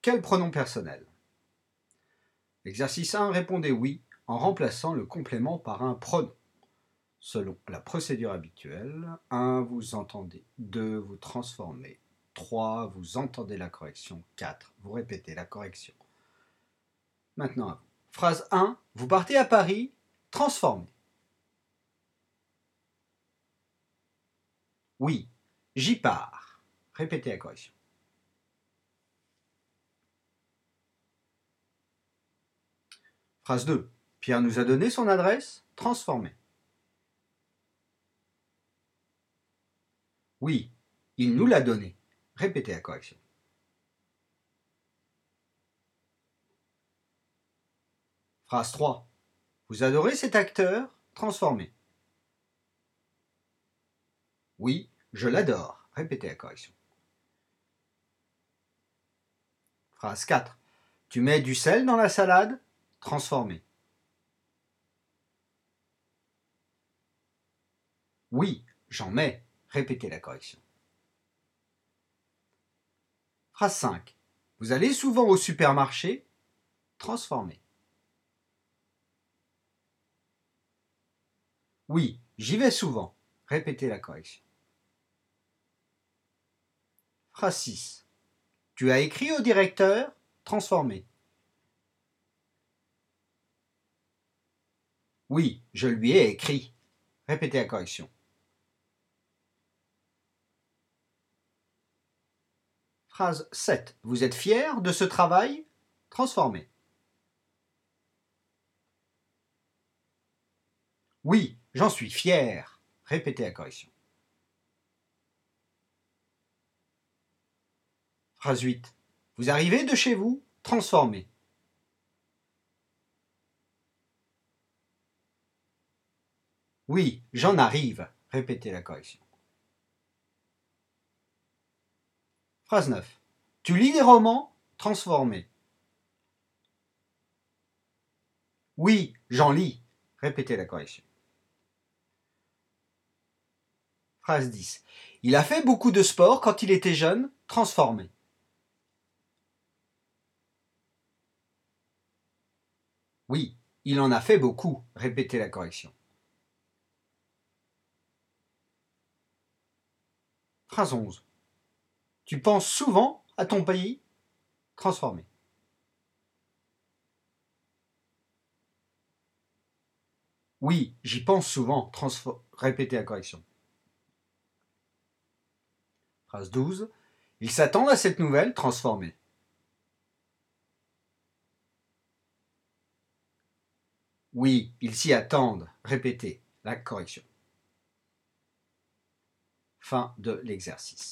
quel pronom personnel? Exercice 1, répondez oui en remplaçant le complément par un pronom. Selon la procédure habituelle, 1, vous entendez, 2, vous transformez, 3, vous entendez la correction, 4, vous répétez la correction. Maintenant à vous. Phrase 1, vous partez à Paris, transformez. Oui, j'y pars. Répétez la correction. Phrase 2, Pierre nous a donné son adresse, transformez. Oui, il nous l'a donné. Répétez la correction. Phrase 3. Vous adorez cet acteur? Transformez. Oui, je l'adore. Répétez la correction. Phrase 4. Tu mets du sel dans la salade? Transformez. Oui, j'en mets. Répétez la correction. Phrase 5. Vous allez souvent au supermarché? Transformez. Oui, j'y vais souvent. Répétez la correction. Phrase 6. Tu as écrit au directeur? Transformez. Oui, je lui ai écrit. Répétez la correction. Phrase 7. Vous êtes fier de ce travail? Transformez. Oui, j'en suis fier. Répétez la correction. Phrase 8. Vous arrivez de chez vous? Transformez. Oui, j'en arrive. Répétez la correction. Phrase 9. Tu lis des romans? Transformez. Oui, j'en lis. Répétez la correction. Phrase 10. Il a fait beaucoup de sport quand il était jeune? Transformez. Oui, il en a fait beaucoup. Répétez la correction. Phrase 11. Tu penses souvent à ton pays? Transformez. Oui, j'y pense souvent. Répétez la correction. Phrase 12. Ils s'attendent à cette nouvelle? Transformez. Oui, ils s'y attendent. Répétez la correction. Fin de l'exercice.